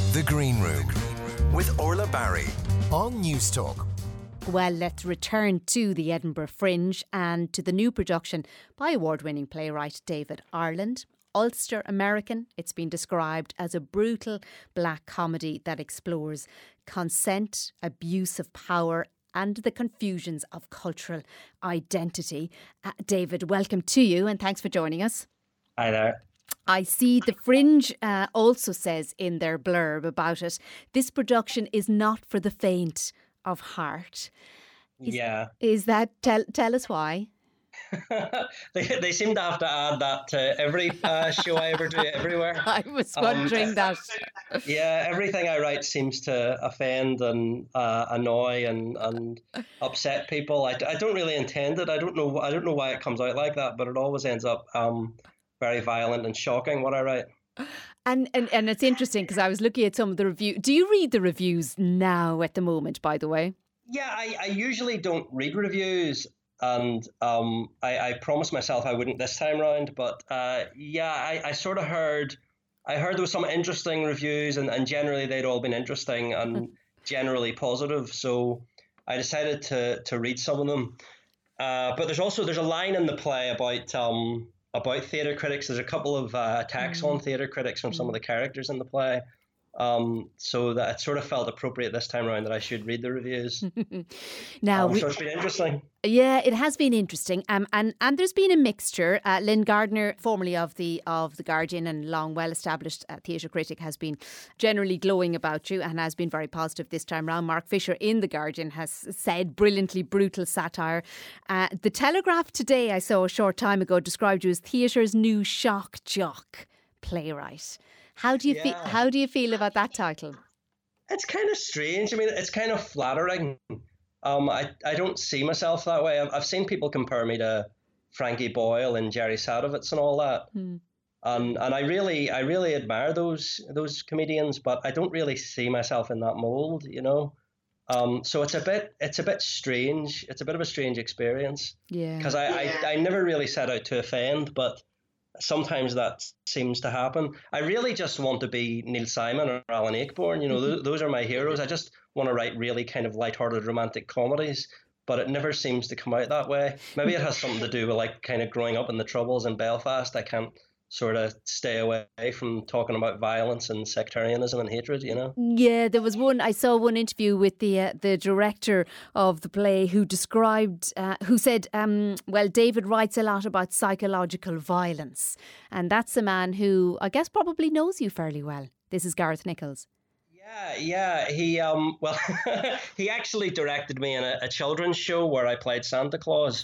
The Green Room with Orla Barry on News Talk. Well, let's return to the Edinburgh Fringe and to the new production by award-winning playwright David Ireland. Ulster American, it's been described as a brutal black comedy that explores consent, abuse of power and the confusions of cultural identity. David, welcome to you and thanks for joining us. Hi there. I see the Fringe also says in their blurb about it, this production is not for the faint of heart. Is that, tell us why? They seem to have to add that to every show I ever do everywhere. I was wondering that. Yeah, everything I write seems to offend and annoy and upset people. I don't really intend it. I don't know why it comes out like that, but it always ends up very violent and shocking what I write. And it's interesting because I was looking at some of the reviews. Do you read the reviews now at the moment, by the way? Yeah, I usually don't read reviews. And I promised myself I wouldn't this time round. But I sort of heard there was some interesting reviews and generally they'd all been interesting and generally positive. So I decided to read some of them. But there's a line in the play about theatre critics. There's a couple of attacks on theatre critics from some of the characters in the play. So that it sort of felt appropriate this time around that I should read the reviews. So it's been interesting. Yeah, it has been interesting. And there's been a mixture. Lynn Gardner, formerly of the Guardian and long well-established theatre critic, has been generally glowing about you and has been very positive this time round. Mark Fisher in the Guardian has said brilliantly brutal satire. The Telegraph today, I saw a short time ago, described you as theatre's new shock jock playwright. How do you feel about that title? It's kind of strange. I mean, it's kind of flattering. I don't see myself that way. I've seen people compare me to Frankie Boyle and Jerry Sadowitz and all that. And I really admire those comedians, but I don't really see myself in that mold, you know. So it's a bit strange. It's a bit of a strange experience. Yeah. Because I never really set out to offend, but sometimes that seems to happen. I really just want to be Neil Simon or Alan Ayckbourn. You know, those are my heroes. I just want to write really kind of lighthearted romantic comedies, but it never seems to come out that way. Maybe it has something to do with like kind of growing up in the Troubles in Belfast. I can't sort of stay away from talking about violence and sectarianism and hatred, you know? Yeah, I saw one interview with the director of the play who described, who said, David writes a lot about psychological violence. And that's a man who I guess probably knows you fairly well. This is Gareth Nichols. Yeah. He, he actually directed me in a children's show where I played Santa Claus.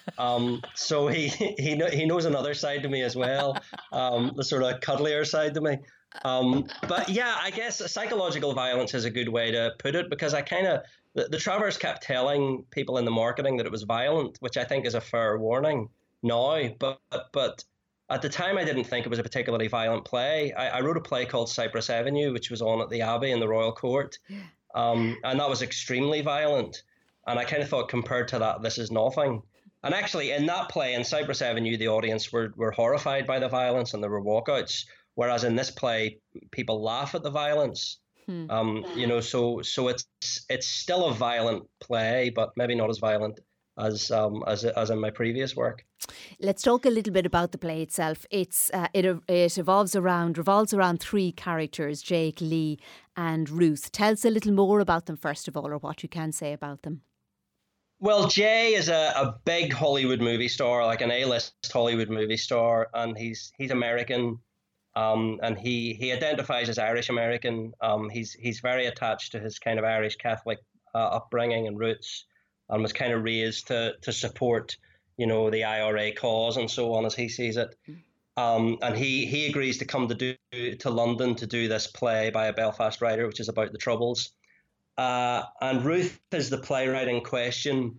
So he knows another side to me as well, the sort of cuddlier side to me. But yeah, I guess psychological violence is a good way to put it because the Travers kept telling people in the marketing that it was violent, which I think is a fair warning now. But at the time, I didn't think it was a particularly violent play. I wrote a play called Cypress Avenue, which was on at the Abbey in the Royal Court, and that was extremely violent. And I kind of thought, compared to that, this is nothing. And actually, in that play, in Cypress Avenue, the audience were horrified by the violence and there were walkouts. Whereas in this play, people laugh at the violence. You know, so it's still a violent play, but maybe not as violent as in my previous work. Let's talk a little bit about the play itself. It revolves around three characters, Jake, Lee, and Ruth. Tell us a little more about them first of all, or what you can say about them. Well, Jay is a big Hollywood movie star, like an A-list Hollywood movie star, and he's American, and he identifies as Irish American. He's very attached to his kind of Irish Catholic upbringing and roots, and was kind of raised to support, you know, the IRA cause and so on as he sees it. And he agrees to come to London to do this play by a Belfast writer, which is about the Troubles. And Ruth is the playwright in question,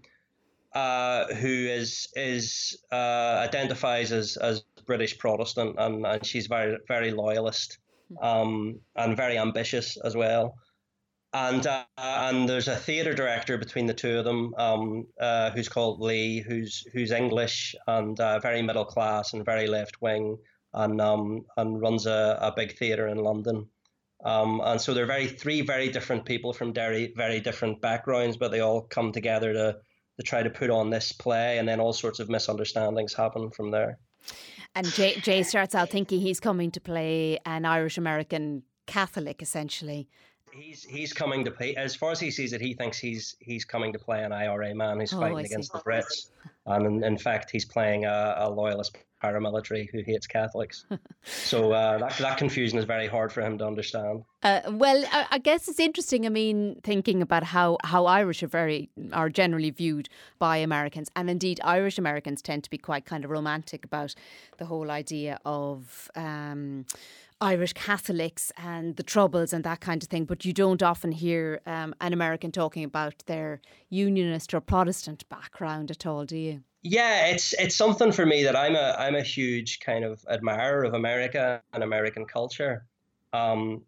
who identifies as British Protestant, and she's very, very loyalist, and very ambitious as well. And there's a theatre director between the two of them, who's called Lee, who's English and very middle class and very left wing, and runs a big theatre in London. And so they're three very different people from very different backgrounds, but they all come together to try to put on this play, and then all sorts of misunderstandings happen from there. And Jay starts out thinking he's coming to play an Irish American Catholic, essentially. He's coming to play, as far as he sees it, he thinks he's coming to play an IRA man who's fighting against the Brits. And in fact, he's playing a loyalist paramilitary who hates Catholics. So that confusion is very hard for him to understand. Well, I guess it's interesting. I mean, thinking about how Irish are generally viewed by Americans, and indeed Irish Americans tend to be quite kind of romantic about the whole idea of Irish Catholics and the Troubles and that kind of thing, but you don't often hear an American talking about their Unionist or Protestant background at all, do you? Yeah, it's something for me that I'm a huge kind of admirer of America and American culture, and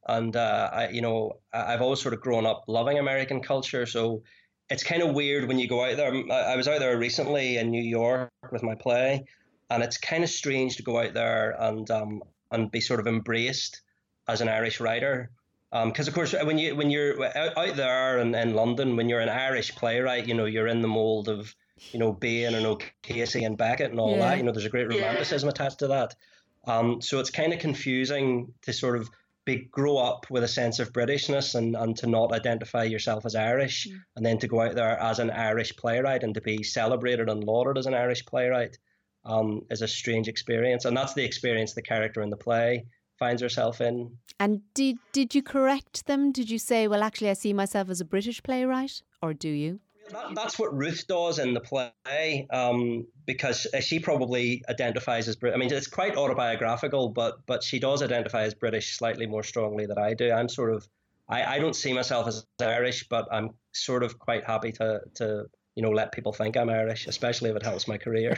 I've always sort of grown up loving American culture. So it's kind of weird when you go out there. I was out there recently in New York with my play, and it's kind of strange to go out there and be sort of embraced as an Irish writer. Because of course, when you're out there in London, when you're an Irish playwright, you're in the mold of Bain and O'Casey and Beckett and all that. There's a great romanticism attached to that. So it's kind of confusing to sort of grow up with a sense of Britishness and to not identify yourself as Irish, and then to go out there as an Irish playwright and to be celebrated and lauded as an Irish playwright. Is a strange experience, and that's the experience the character in the play finds herself in. And did you correct them? Did you say, well, actually, I see myself as a British playwright, or do you? That's what Ruth does in the play, because she probably identifies as British. I mean, it's quite autobiographical, but she does identify as British slightly more strongly than I do. I'm sort of, I don't see myself as Irish, but I'm sort of quite happy to let people think I'm Irish, especially if it helps my career.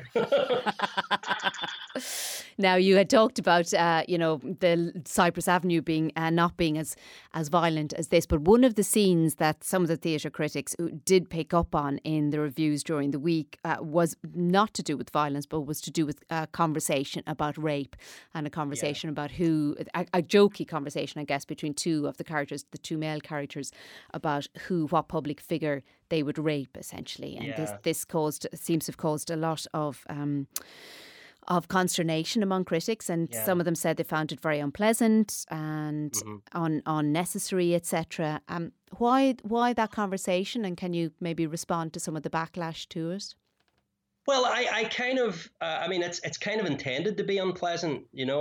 Now, you had talked about, the Cypress Avenue being not being as violent as this, but one of the scenes that some of the theatre critics did pick up on in the reviews during the week was not to do with violence, but was to do with a conversation about rape and a conversation about a jokey conversation, I guess, between two of the characters, the two male characters, about what public figure they would rape, essentially. And this seems to have caused a lot of consternation among critics, and some of them said they found it very unpleasant and unnecessary, etc. Why that conversation, and can you maybe respond to some of the backlash to it? Well, I kind of, it's kind of intended to be unpleasant.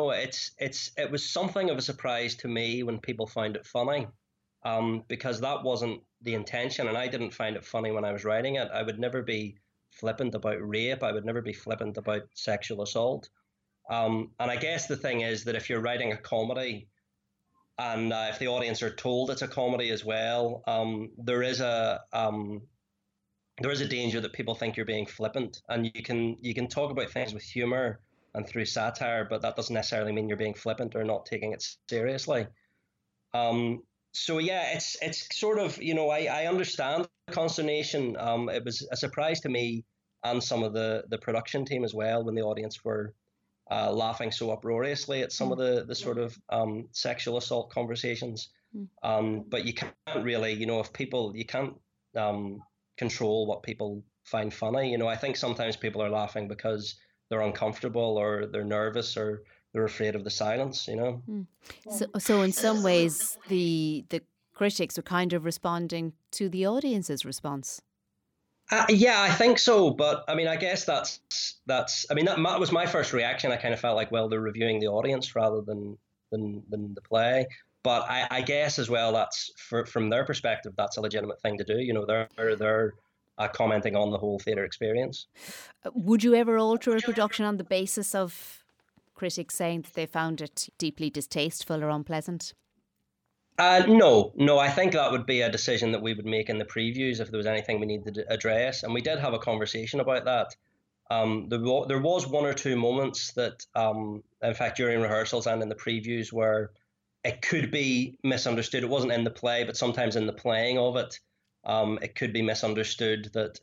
It was something of a surprise to me when people found it funny. Because that wasn't the intention, and I didn't find it funny when I was writing it. I would never be flippant about rape. I would never be flippant about sexual assault. And I guess the thing is that if you're writing a comedy, and if the audience are told it's a comedy as well, there is a danger that people think you're being flippant, and you can talk about things with humor and through satire, but that doesn't necessarily mean you're being flippant or not taking it seriously. So yeah, it's sort of, I understand the consternation. It was a surprise to me and some of the production team as well when the audience were laughing so uproariously at some of the sort of sexual assault conversations. But you can't really, if people, you can't control what people find funny. I think sometimes people are laughing because they're uncomfortable or they're nervous or they're afraid of the silence, So in some ways, the critics were kind of responding to the audience's response. Yeah, I think so. But I mean, I guess that was my first reaction. I kind of felt like, well, they're reviewing the audience rather than the play. But I guess as well, that's from their perspective, that's a legitimate thing to do. They're commenting on the whole theatre experience. Would you ever alter a production on the basis of critics saying that they found it deeply distasteful or unpleasant? No. I think that would be a decision that we would make in the previews if there was anything we needed to address. And we did have a conversation about that. There was one or two moments that, in fact, during rehearsals and in the previews where it could be misunderstood. It wasn't in the play, but sometimes in the playing of it, it could be misunderstood that,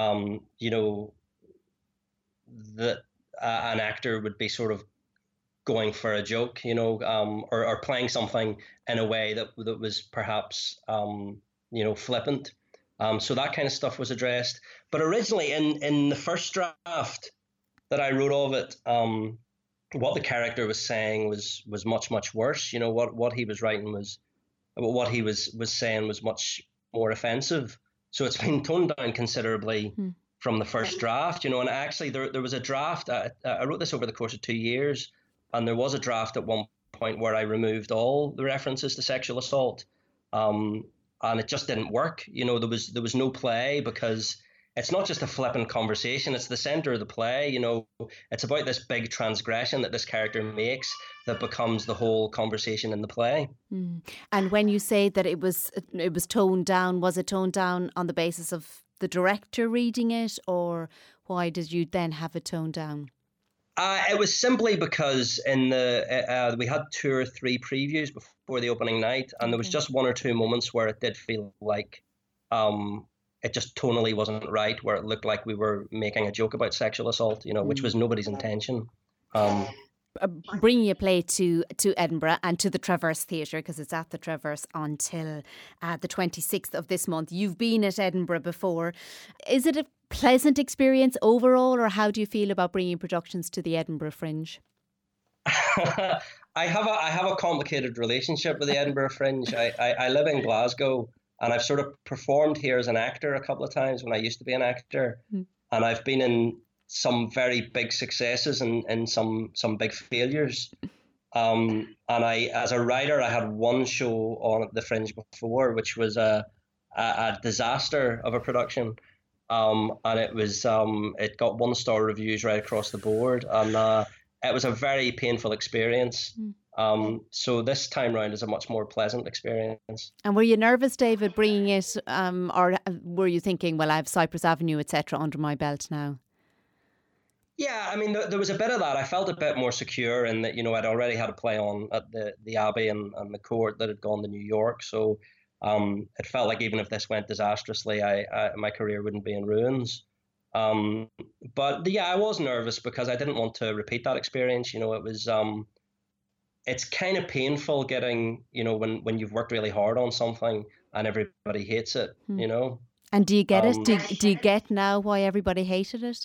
that an actor would be sort of going for a joke, or playing something in a way that was perhaps, flippant. So that kind of stuff was addressed. But originally, in the first draft that I wrote of it, what the character was saying was much, much worse. What he was writing what he was saying was much more offensive. So it's been toned down considerably from the first draft, and actually there was a draft. I wrote this over the course of 2 years, and there was a draft at one point where I removed all the references to sexual assault, and it just didn't work. There was no play, because it's not just a flippant conversation. It's the center of the play. It's about this big transgression that this character makes that becomes the whole conversation in the play. And when you say that it was toned down, was it toned down on the basis of the director reading it, or why did you then have it toned down? It was simply because we had 2 or 3 previews before the opening night, and there was just 1 or 2 moments where it did feel like it just tonally wasn't right, where it looked like we were making a joke about sexual assault, which was nobody's intention. Bringing a play to Edinburgh and to the Traverse Theatre, because it's at the Traverse until the 26th of this month. You've been at Edinburgh before. Is it a pleasant experience overall, or how do you feel about bringing productions to the Edinburgh Fringe? I have a complicated relationship with the Edinburgh Fringe. I live in Glasgow, and I've sort of performed here as an actor a couple of times when I used to be an actor, and I've been in some very big successes and some big failures. And as a writer, I had 1 show on at the Fringe before, which was a disaster of a production. And it got 1-star reviews right across the board, and it was a very painful experience. So this time round is a much more pleasant experience. And were you nervous, David, bringing it, or were you thinking, well, I have Cypress Avenue, etc., under my belt now? Yeah, I mean, there was a bit of that. I felt a bit more secure in that, I'd already had a play on at the Abbey and the Court that had gone to New York. So it felt like even if this went disastrously, my career wouldn't be in ruins. But yeah, I was nervous because I didn't want to repeat that experience. It was it's kind of painful getting, when you've worked really hard on something and everybody hates it, And do you get it? Do you get now why everybody hated it?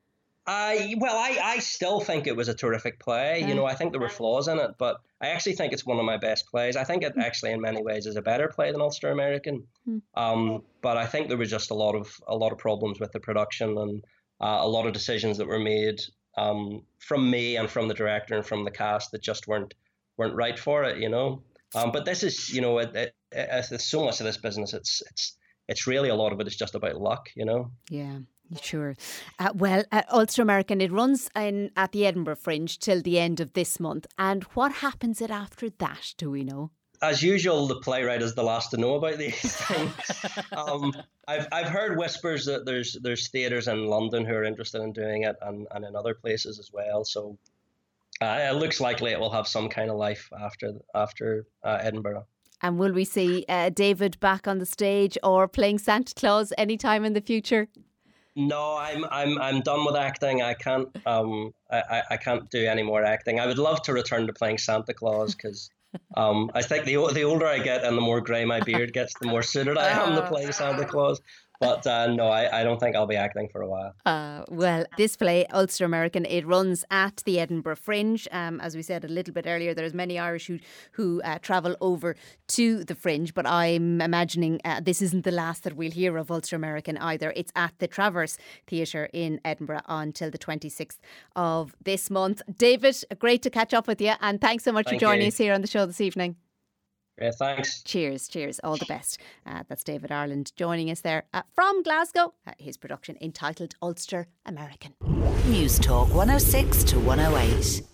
I still think it was a terrific play. I think there were flaws in it, but I actually think it's one of my best plays. I think it actually, in many ways, is a better play than Ulster American. But I think there was just a lot of problems with the production, and a lot of decisions that were made from me and from the director and from the cast that just weren't right for it. But this is, it's so much of this business. It's really, a lot of it is just about luck. Yeah. Sure. Ulster American, it runs at the Edinburgh Fringe till the end of this month. And what happens after that, do we know? As usual, the playwright is the last to know about these things. I've heard whispers that there's theatres in London who are interested in doing it, and in other places as well. So it looks likely it will have some kind of life after Edinburgh. And will we see David back on the stage or playing Santa Claus anytime in the future? No, I'm done with acting. I can't I can't do any more acting. I would love to return to playing Santa Claus, because I think the older I get and the more grey my beard gets, the more suited I am to playing Santa Claus. But no, I don't think I'll be acting for a while. This play, Ulster American, it runs at the Edinburgh Fringe. As we said a little bit earlier, there's many Irish who travel over to the Fringe, but I'm imagining this isn't the last that we'll hear of Ulster American either. It's at the Traverse Theatre in Edinburgh until the 26th of this month. David, great to catch up with you, and thanks so much for joining us here on the show this evening. Yeah, thanks. Cheers. All the best. That's David Ireland joining us there from Glasgow. His production entitled Ulster American. News Talk 106 to 108.